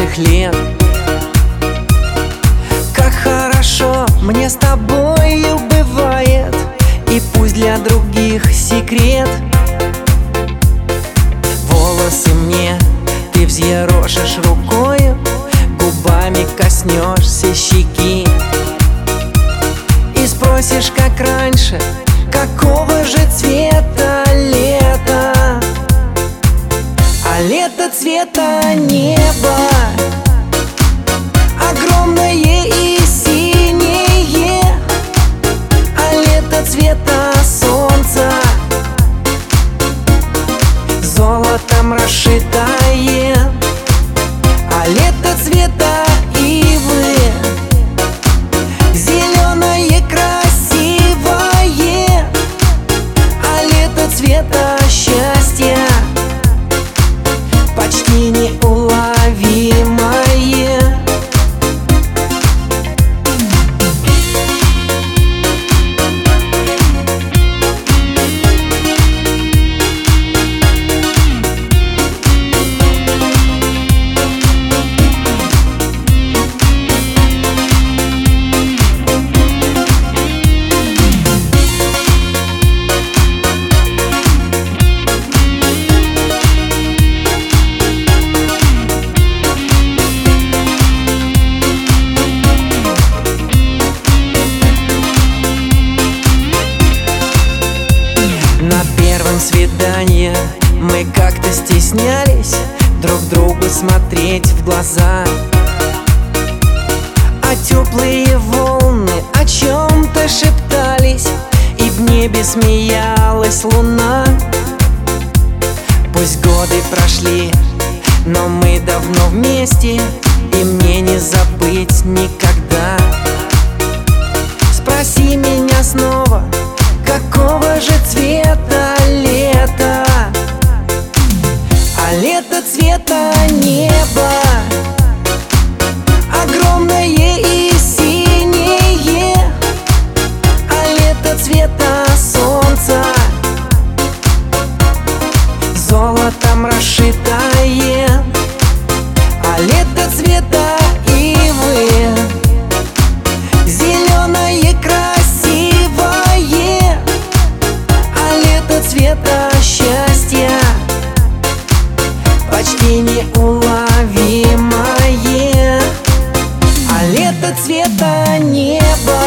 наших лет. Как хорошо мне с тобою бывает, и пусть для других секрет. Волосы мне ты взъерошишь рукою, губами коснешься щеки и спросишь, как раньше, какого же цвета лето. А лето цвета неба, огромное и синее. А лето цвета солнца, золотом расшитое. А лето цвета ивы, зеленое красивое. А лето цвета счастья, почти неуловимое. На первом свидании мы как-то стеснялись друг другу смотреть в глаза. А теплые волны о чем-то шептались, и в небе смеялась луна. Пусть годы прошли, но мы давно вместе, и мне не забыть никогда. Спроси меня снова, какого же цвета лето. А лето цвета неба, огромное и синее. А лето цвета солнца, золотом расшитое. А лето цвета ивы, зеленое красивое. А лето цвета счастья, почти неуловимое. А лето цвета неба,